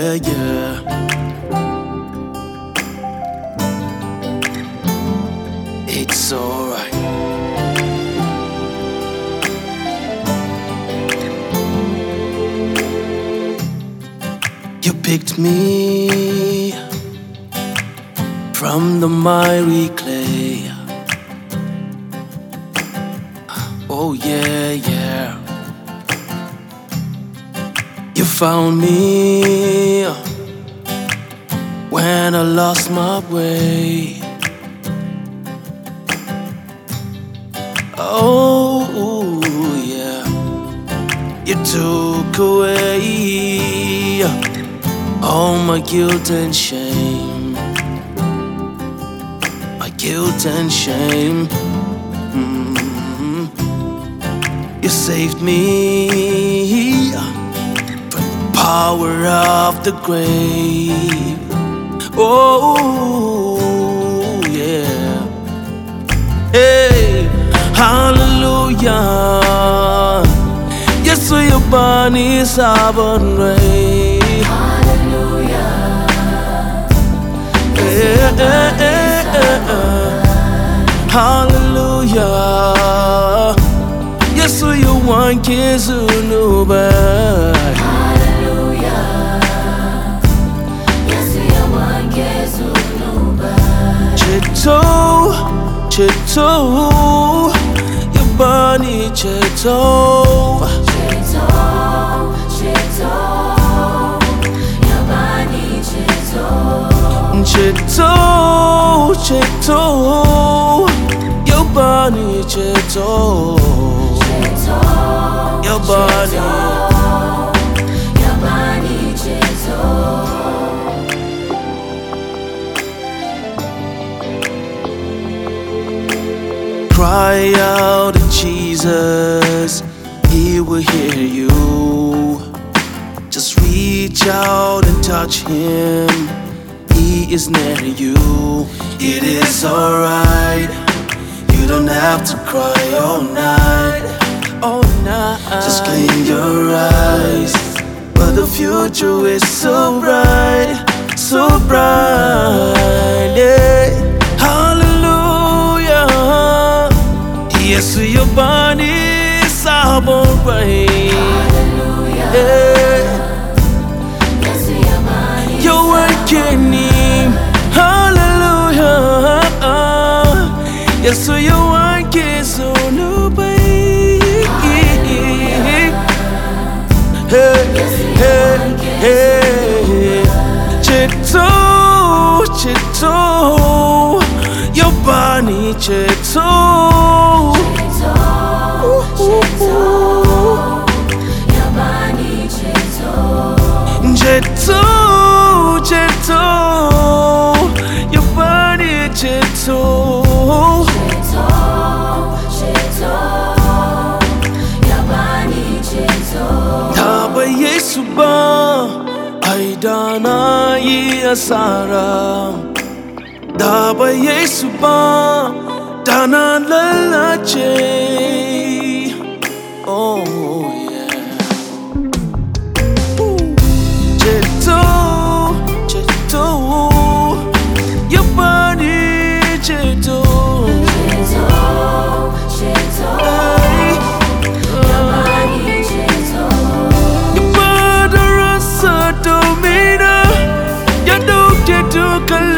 yeah, yeah. It's alright. You picked me from the miry clay. Oh yeah, yeah. You found me when I lost my way. Oh yeah. You took away all my guilt and shame. My guilt and shame. You saved me from the power of the grave. Oh yeah. Hey, hallelujah. Yes, your body sabon ray. Hallelujah. Hallelujah. Yes, you want kizu no bad. Hallelujah. Yes, you want kizu no bad. Cheto, your body cheto. Your body cheto. Cheto, your body cheto. Your body, your body cheto. cry out to Jesus, He will hear you. Just reach out and touch Him, He is near you. It is alright, you don't have to cry all night. All night. Just clean your eyes, but the future is so bright, so bright. Yeah. Hallelujah. Yes, your body is alright. Hallelujah. Yeah. Yes, your body is You're working Him. Hallelujah. Yes, you're working so nobody. Hey, hey, cheto, your body cheto. Your body cheto. Cheto, your body cheto. Your body cheto. Taba Yesu ba ay dana yi asara. Taba Yesu ba dana lalache. Oh yeah. Cheto, your body cheto. Hey. Your body cheto. Your body rasa domina, ya don't get to